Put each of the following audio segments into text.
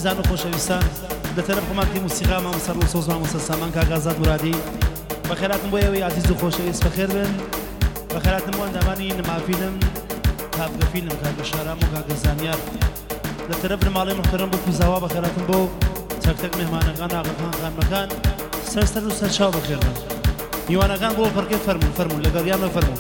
عزیزان و خۆشەویستان لە تەرەف کۆمەڵکی موسیقا مامۆستا ڕووسۆز مامۆستا سامان کاکازاد مرادی بەخێراتم بۆ ئێوەی عزیز و خۆشەویست بەخێر بن بەخێراتم بۆ ئەندامانی نەمافیلم کابگە فیلم کاکە شارام و کاکە زانیار لە تەرەف ماڵی محتەرەم بۆ کوزاوا بەخێراتم بۆ تەک مێهمانەکان ئاغاخان خانمەکان سەر و سەرچاو بەخێر بن میوانەکان بۆ پەرکێ فەرمون لەگەڵیان فەرمون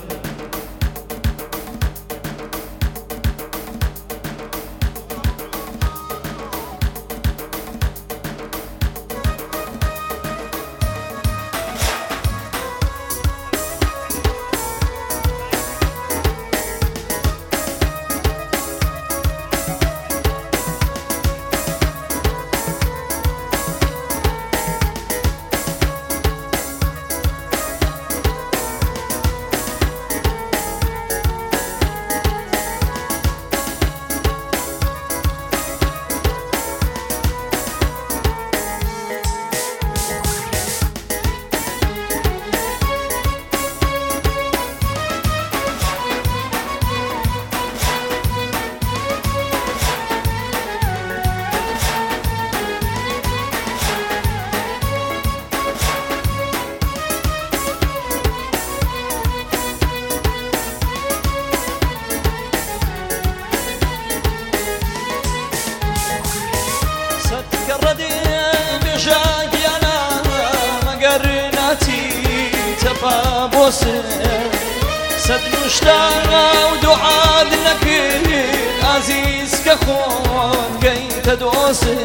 سد نشتانا ودعاء لك عزيز كخون قيت دوسر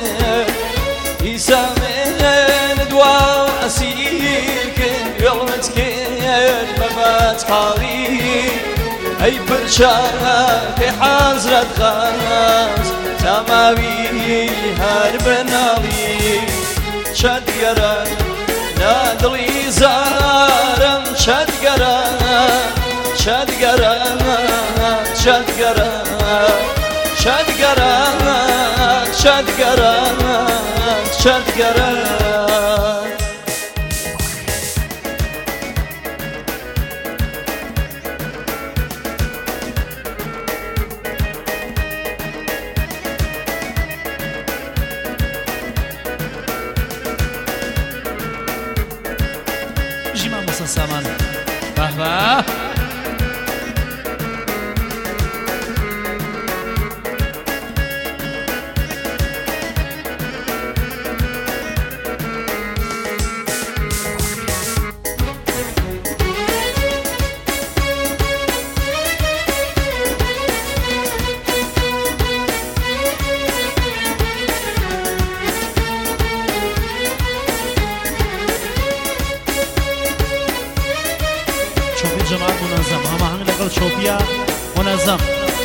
يسامين دواء أسيرك يغلطك المبات حالي أي برشاك حازرة غاز تماوي هربنالي شد يرى نادلي زارم شد قرا شد قرا شد قرا شد قرا شد قرا شد قرا سامان بابا جماعت منظم هماهنگ لەگەڵ چۆپیە منظم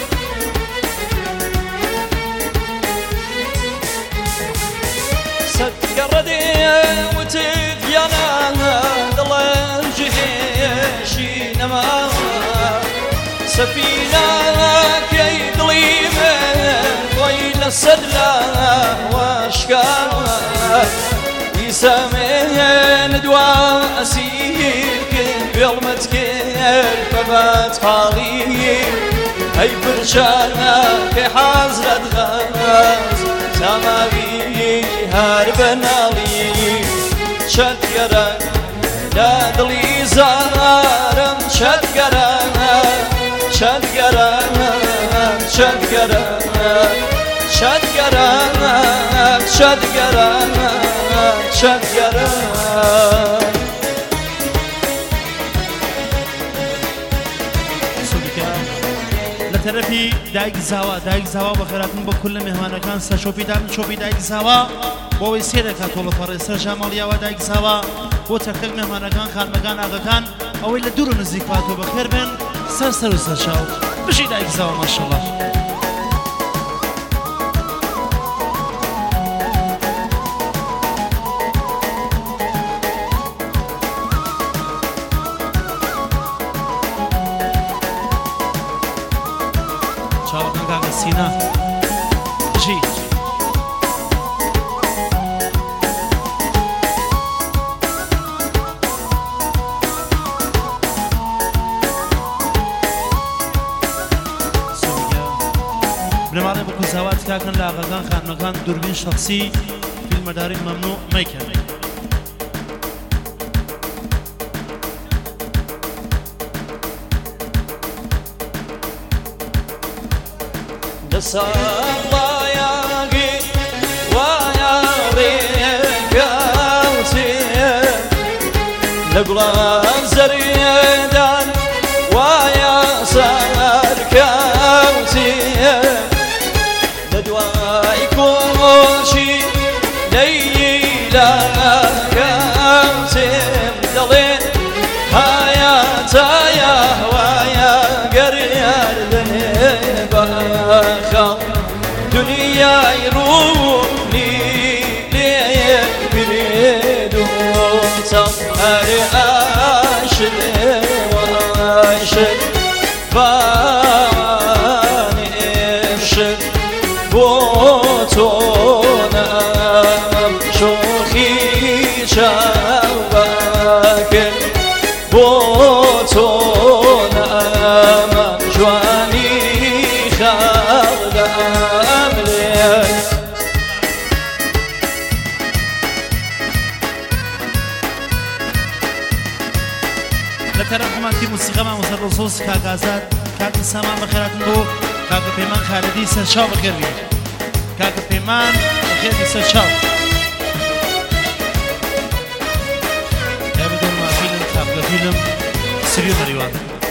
سد قردي وتديانا دڵێ جهێشی نەما سەفینە کەی دڵی من خۆی لەسەر واشکاوە يسامين دواء أسيرك يغمت كيف فبات حالي أي برشانك حازرة غاز سماوي هربنالي شد قرا دادلي زارم شد قرا شد قرا شد قرا شد قرا شد قرا شد قرا لەتەرەفی دایک زاوا بەخێراتن بۆ کل مێهمانەکان سەرچۆپیدان چۆپی دایک زاوا بۆەوەی سێ دەکات تۆڵە پەڕێ سەرجا ماڵیاوە دایک زاوا بۆ تەکتەک مێهمانەکان خانمەکان ئاغاکان ئەوەی لە دوور و نزیک هاتۆ بەخێر بن سەر و سەرچاو بژی دایک زاوا ماشەڵڵا سینا جی بنەماڵێ بە کوزاوات کاکەن لە ئاغاکان خانمەکان دووربین شخصی فیلمەداری مەمنوع مەیکەن. لقلان زريدان ويا سار كوتي لدواي كل شي ليلى كوتي دلين حياتا يا ويا قريار ذنبا خم دنيا يروحني ليه بريدو سهر عاشق وعاشق فاني عشق بوتونا شوخي شوقك بوتونا جواني خالد أملك ترقمانتی موسیقی ما مسرسوس کاغازات کاک سامان بخیراتن بو کاک پیمان خالدی سرچاو بخیر بی کاک پیمان بخیر بی سرچاو بدون ما فیلم کابل فیلم سریو دریوان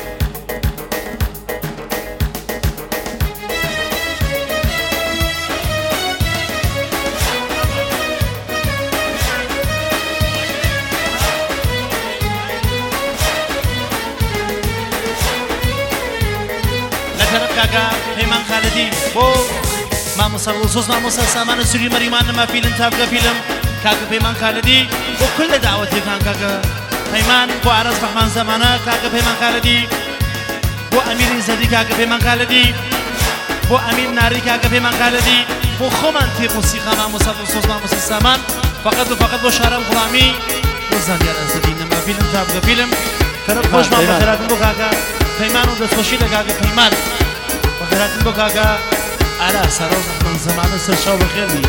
پیمان خالدی بو ما مسرسوس ما مسلسمان سری مریمان ما فیلم تابگا فیلم کاک پیمان خالدی بو کل دعوتی کان کاک پیمان بو عرض فحمان زمانه کاک پیمان خالدی بو امیر زدی کاک پیمان خالدی بو امیر ناری کاک پیمان خالدی بو خومن تیر موسیقی ما مسرسوس ما مسلسمان فقط و فقط بو شهرام غلامی بو زنیار زدی ما فیلم تابگا فیلم طرف خوش ما بخیراتن بو کاک پیمان و دست خوشی لکاک پیمان بخیراتن بو کاکا علا سروز من زمان سرشاو بخیر بی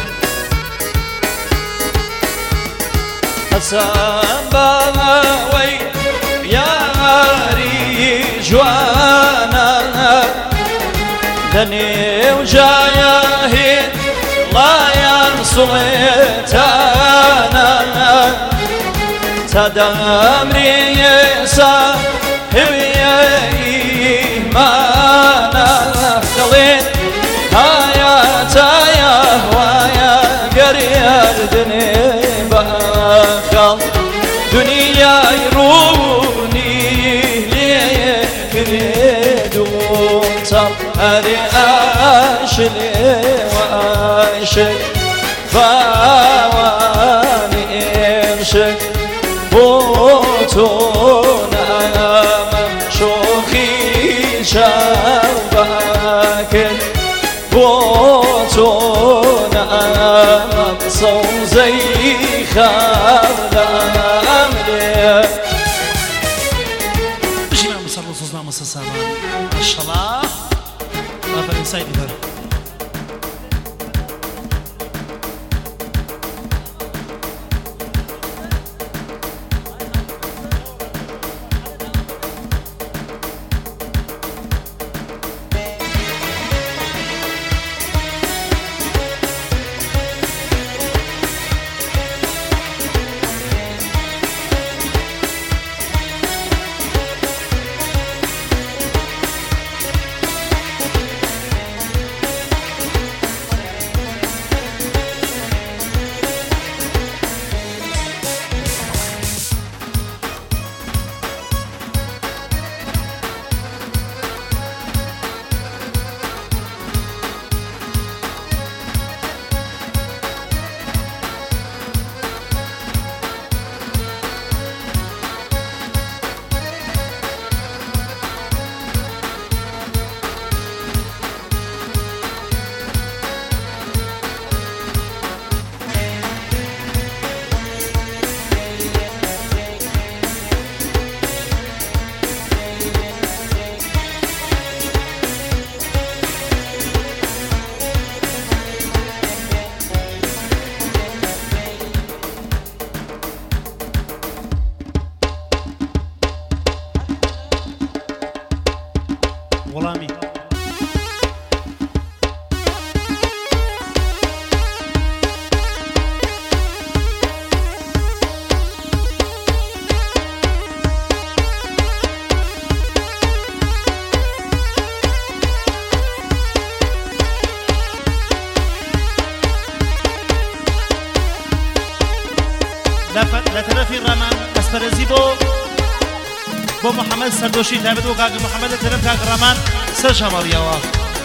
حسن باوی یاری جوانا دنی و جایهید لاین سلطانا تدام ریسا هویه ایمانا دلين حياتا يا هوايا قريار دني بخل دنيا يروني ليه كريدو طب هذه أشلي وأشل فواني إرشل بوتونا ممشوخي شوقك بوتونا صوزي خالد أملك بشي ما مسرسوس ما مسلسمان ما شاء الله ما فرنساي ديفر ئەسپەرەزی بۆ محەممەد سەردۆشی تایبەت بۆ کاک محەممەد لە تەرەف کاک ڕامان سەر شەماڵیەوە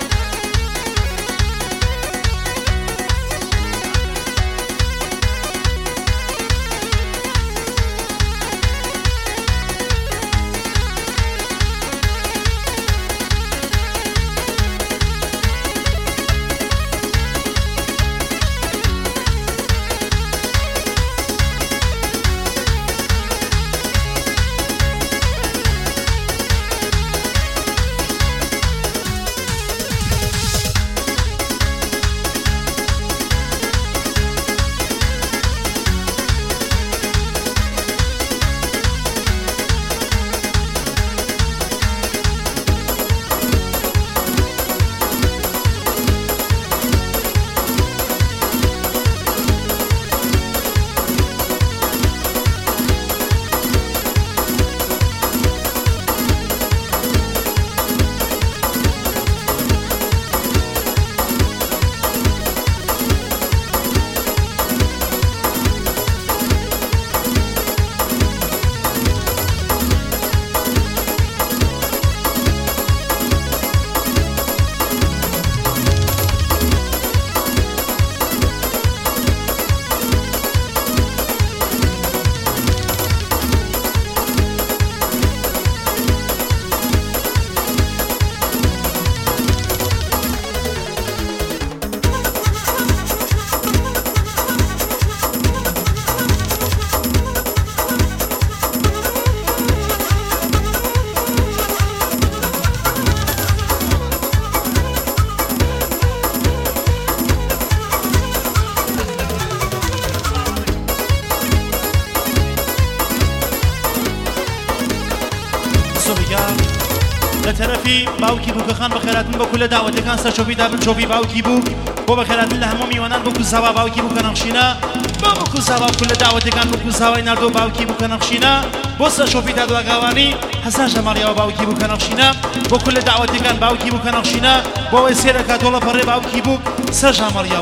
لطرفی باوکی بو بخان بخیراتن با کل دعوتکان سر شوفی دابن شوفی باوکی بو بخیراتن لهمو میوانان بو کساوا باوکی بو کنخشینا بو کساوا کل دعوتکان بو کساوای نردو باوکی بو کنخشینا بو سر شوفی دادو اگاوانی حسن جمالیا باوکی بو کنخشینا بو کل دعوتکان باوکی بو کنخشینا بو وسیله کاتولا پره باوکی بو سر جمالیا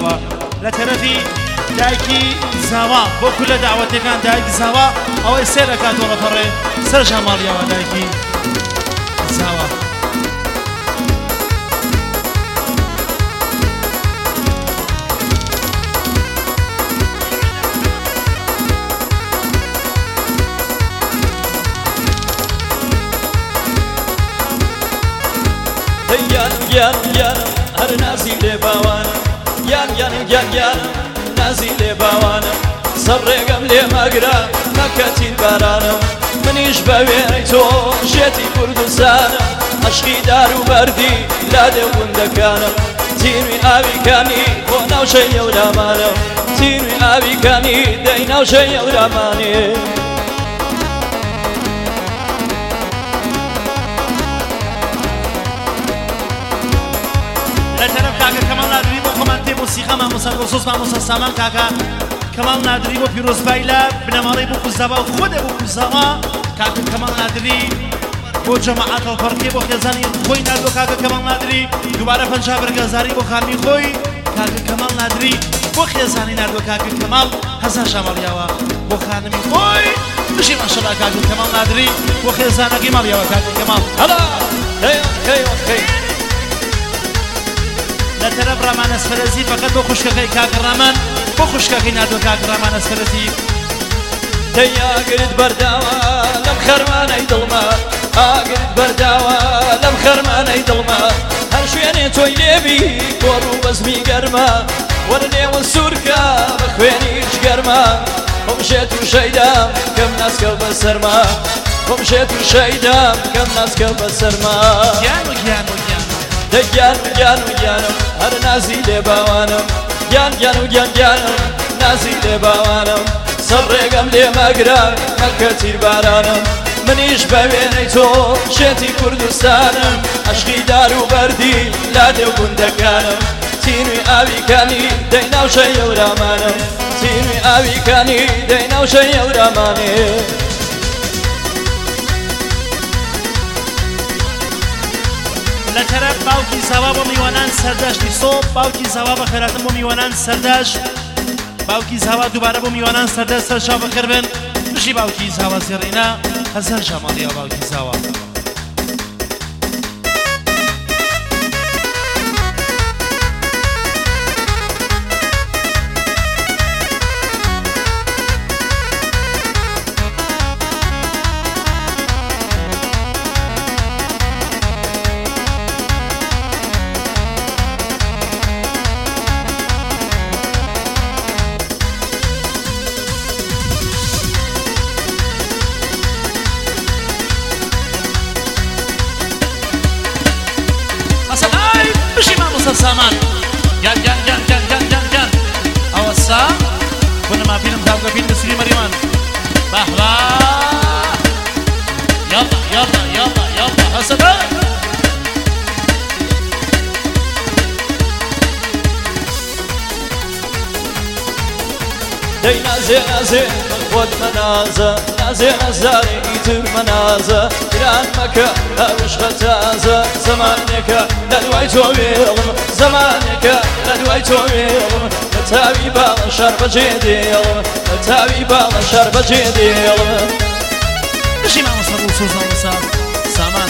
لطرفی دایکی زاوا بو کل دعوتکان دایک زاوا او وسیله کاتولا پره سر جمالیا دایکی زاوا یان هر نازی لباوان یان نازی لباوان سرقم لمقرا مكتي البرانم منيش بويني تو جيتي كردستانم عشقي دارو بردي لا دون دكانم تينوي ابي كاني وناو شي ورامانم تينوي ابي كاني ديناو شي وراماني لطرف کاکا کمال نادری با کمانتی موسیقی ما مسلسل ما مسلسل کاکا کمال نادری با پیروز بایلا بنماری با کوزاوا خود با کوزاوا کاکا کمال نادری با جماعت الفرقی با خزانی خوی نادو کاکا کمال نادری دوباره پنجاب برگزاری با خانی خوی کاکا کمال نادری با خزانی نادو کاکا کمال حسن شمالیاوا با خانمی خوی بشی ماشاءالله کاکا کمال نادری با خزانگی مالیاوا کاکا کمال هلا هی لطرف رامان اسفرزی فقط با خوشکاکی کاک رامان با خوشکاکی نادو کاک رامان اسفرزی تيا قرد برداوة لم خرمان يضلما قرد برداوة لم خرمان يضلما هر شويني توي ليبي كورو بزمي قرما ورني والسوركا بخويني قرما ومشيت وشيدام كم ناس كلب السرما ومشيت وشيدام كم ناس كلب السرما جانو هر نازي لباوانم جانو نازي لباوانم سرقم لمقرا مكتي البرانم منيش بويني تو شيتي كردستانم عشقي دارو بردي لا دون دكانم تينوي ابي كاني ديناو شي ورامانم تينوي ابي كاني ديناو شي وراماني لطرف باوکی زوا با میوانان سردش دیسو باوکی زوا با خیراتم با میوانان سردش باوکی زوا دوباره با میوانان سردش سر شاف خربن بشی باوکی زاوا سێڕێنە حەسەن شەماڵیە باوکی زاوا سامان جان جان جان جان جان جان جان أوسا كنا ما فينا متابقين بسري مريمان بحبا يلا يلا يلا يلا هسدا دي نازي نازي ود منازة نازي نزاري يتر منازة إيران مكة أوش غتازة زمانك لدواي تويلم زمانك لدواي تويلم نتاوي بالا شرب جديلم نتاوي بالا شرب جديلم بشي مع مصر وصوصنا وصار سامان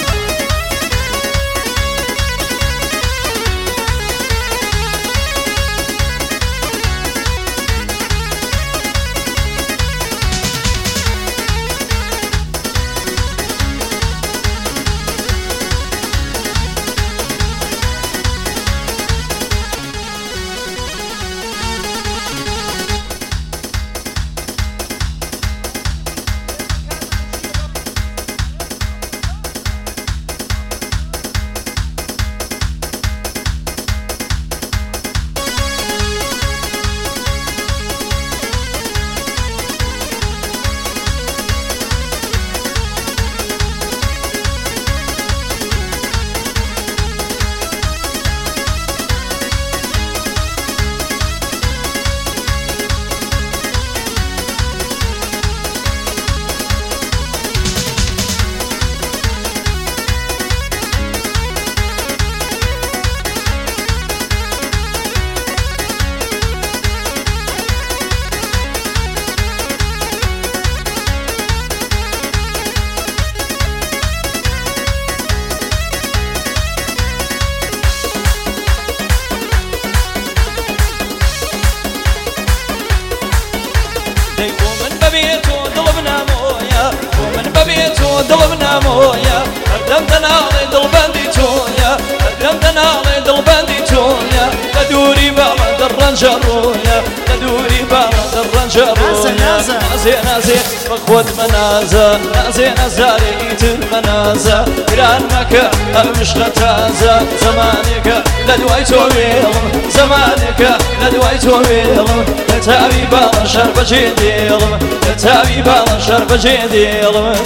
ضلبنا مويا قدمتنا على ضلبندي تونيا قدمتنا على ضلبندي تونيا لدوري بابا الرنجرويا لدوري بابا الرنجرويا نازي نازي بخوت منازا نازي نزاري يتر منازا إيران مكة مش غتازا زمانك لدواي تويلم زمانك لدواي تويلم نتاوي بابا شرب جديلم نتاوي بابا شرب جديلم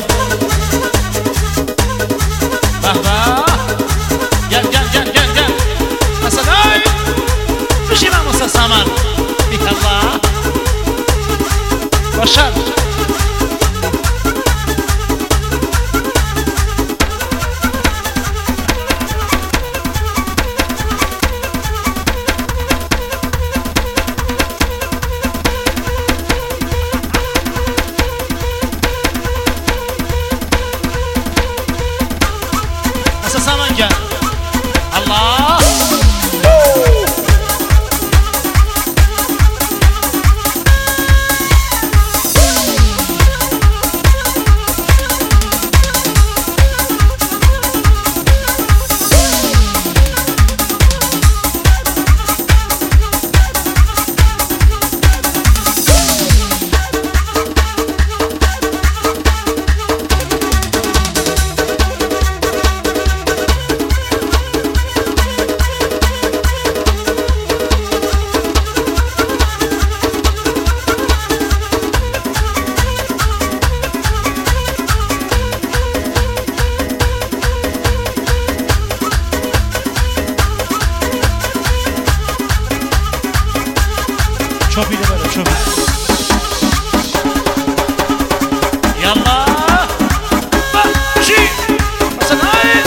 بابا جان جان جان جان جان أصدقائي بشي مع مصر سامان بك الله وشان الله شوفي لبلا شوفي يلا ماشي أصدقائي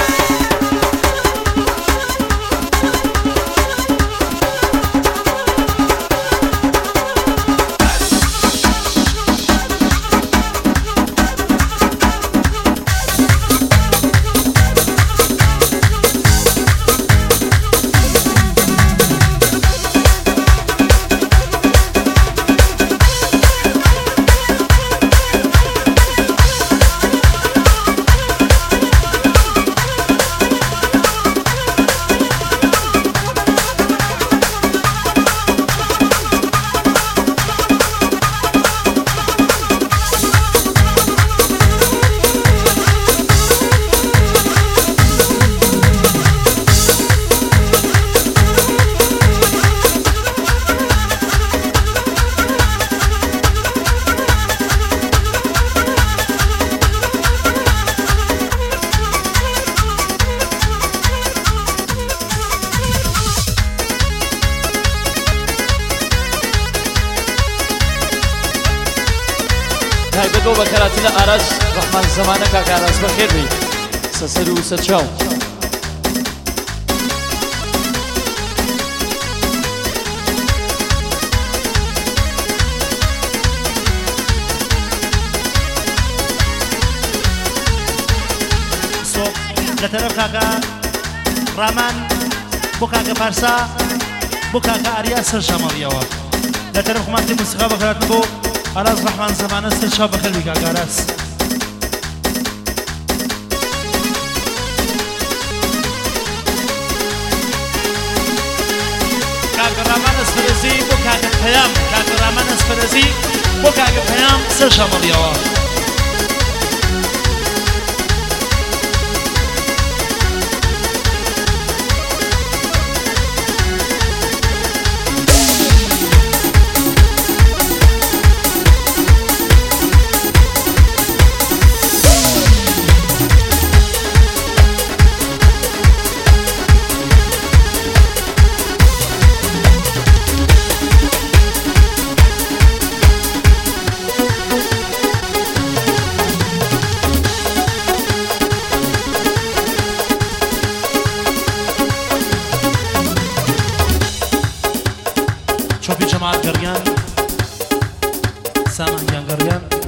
تایبەت بۆ بەکەراتی لە ئاراس ڕەحمان زەمانە کاک ئاراس بەخێر بی سەسەر و سەرچاو لە تەرەف کاکە ڕامان بۆ کاکە پارسا بۆ کاکە ئاریا سەر شەمەڵیەوە لە تەرەف خۆماتی موسیقا بەکەراتن بۆ ئاراس ڕەحمان زەمانە سەر چاو بەخێربی کاکە ئاراس کاکە ڕامان ئەسپەرەزی بۆ کاکە پەیام کاکە ڕامان ئەسپەرەزی بۆ کاکە پەیام سەر شەمەڵیەوە چۆپی جەماعەت گەڕیان سامان گیان گەڕیان